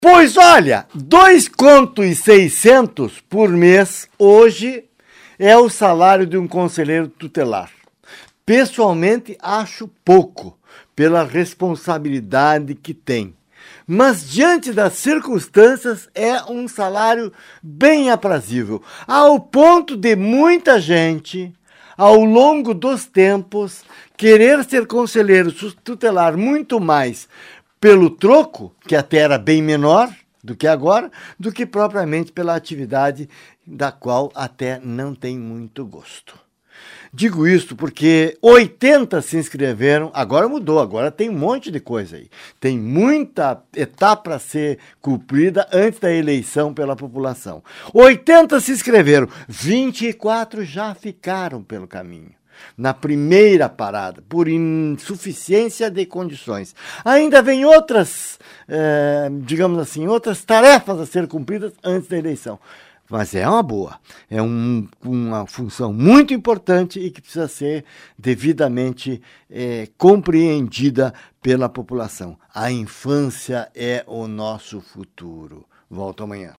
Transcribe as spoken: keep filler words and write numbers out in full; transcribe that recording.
Pois olha, dois conto e seiscentos por mês hoje é o salário de um conselheiro tutelar. Pessoalmente acho pouco pela responsabilidade que tem. Mas diante das circunstâncias é um salário bem aprazível, ao ponto de muita gente, ao longo dos tempos, querer ser conselheiro tutelar muito mais pelo troco, que até era bem menor do que agora, do que propriamente pela atividade da qual até não tem muito gosto. Digo isso porque oitenta se inscreveram, agora mudou, agora tem um monte de coisa aí. Tem muita etapa a ser cumprida antes da eleição pela população. oitenta se inscreveram, vinte e quatro já ficaram pelo caminho. Na primeira parada, por insuficiência de condições. Ainda vem outras, eh, digamos assim, outras tarefas a ser cumpridas antes da eleição. Mas é uma boa, é um, uma função muito importante e que precisa ser devidamente eh, compreendida pela população. A infância é o nosso futuro. Volto amanhã.